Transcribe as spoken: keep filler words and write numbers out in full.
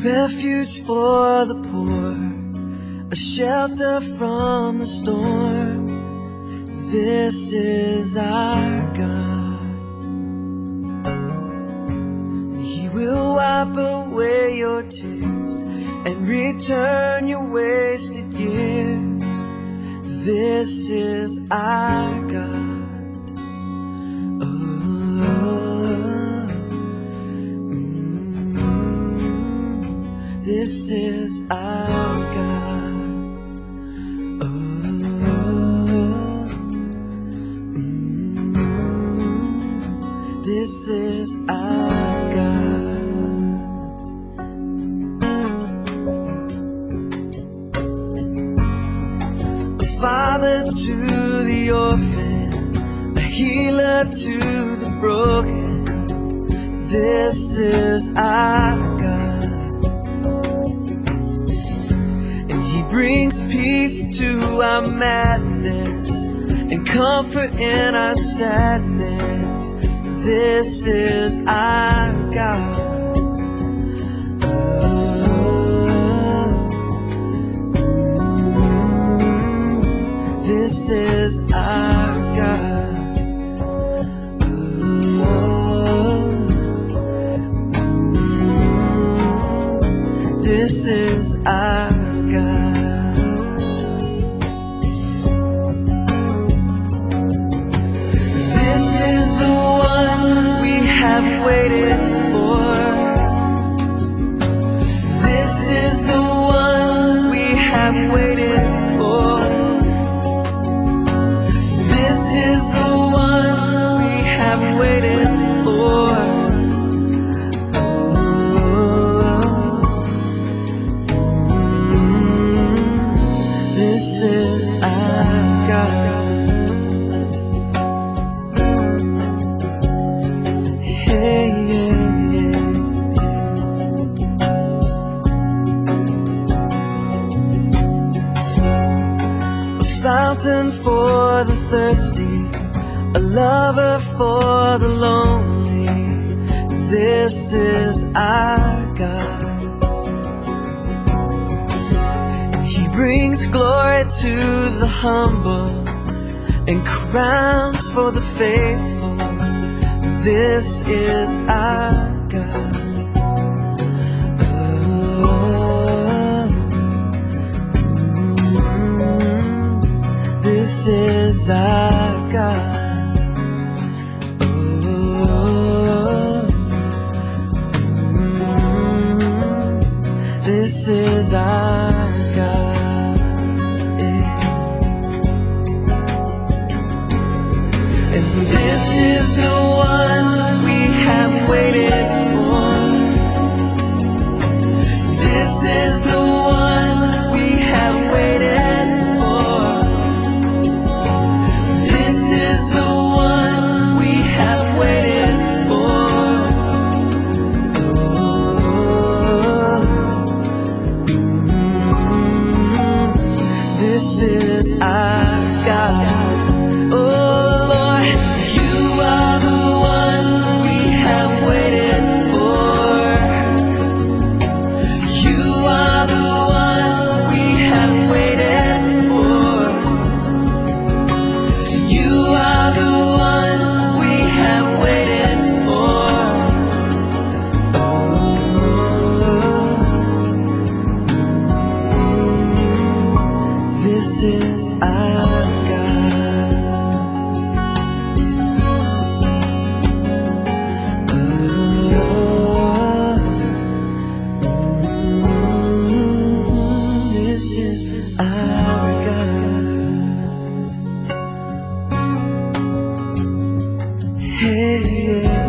refuge for the poor, a shelter from the storm. This is our God. He will wipe away your tears and return your wasted years. This is our God. Oh, mm, this is our God. Oh, mm, this is our God. Father to the orphan, a healer to the broken. This is our God. And He brings peace to our madness and comfort in our sadness. This is our God. This is our God. Oh, this is our God. This is the one we have waited for. This is the one we have waited for. This is the one we have waited for. Oh, this is our God. Hey, yeah, yeah. A fountain for the thirsty, a lover for the lonely. This is our God. He brings glory to the humble and crowns for the faithful. This is our God. Oh, this is our God. Oh, this is our God. Yeah. And this is the one we have waited for. This is the one we have waited for. This is the one we have waited for. Oh, this is our God. Oh Lord, you are the one we have waited for. You are the one we have waited for. You are the one we have waited for. Oh, this is our God. Oh, this is our God. Hey, yeah.